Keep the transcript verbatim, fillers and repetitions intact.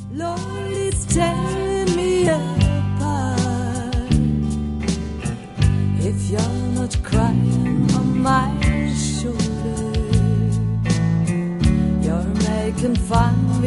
Lord, it's tearing me apart. If you're not crying on my shoulder, you're making fun